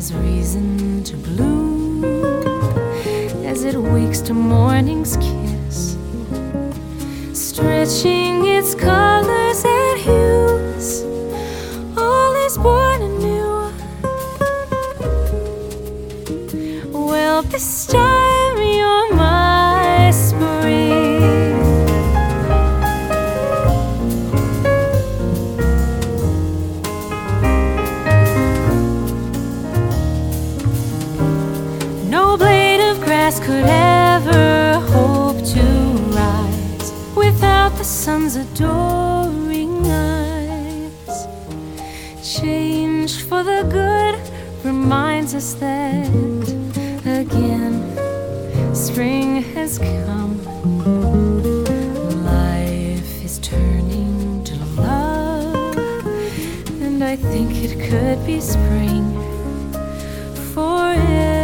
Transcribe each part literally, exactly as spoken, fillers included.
has reason to bloom as it wakes to morning's kiss, stretching its colors and hues. All is born anew. Well, this time you're my spring. No blade of grass could ever hope to rise without the sun's adoring eyes. Change for the good reminds us that again spring has come. Life is turning to love, and I think it could be spring forever.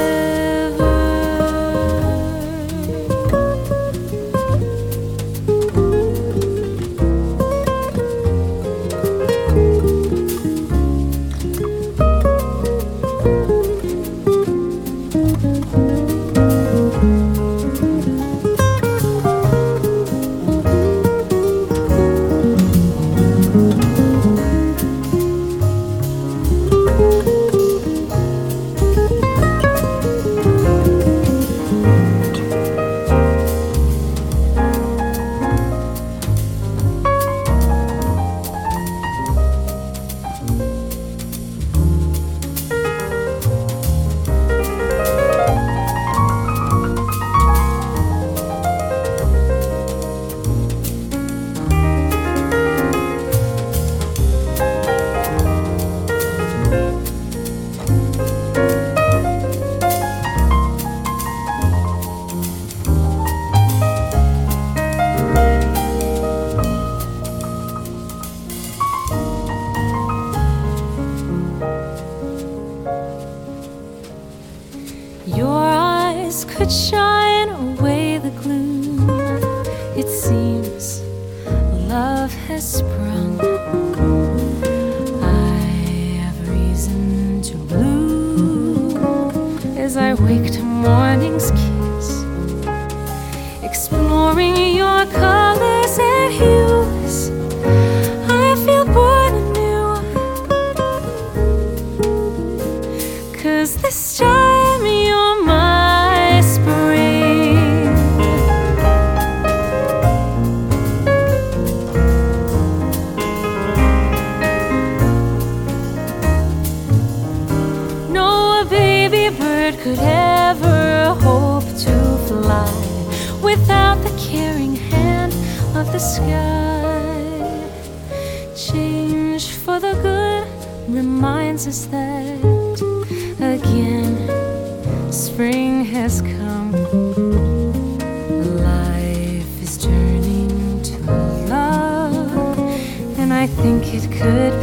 Your eyes could shine away the gloom. It seems love has sprung. I have reason to bloom as I wake to morning's kiss, exploring your colors and hues. I feel born anew, 'cause this time you're my spring. No baby bird could ever hope to fly without the caring hand of the sky. Change for the good reminds us that again spring has come. Life is turning to love, and I think it could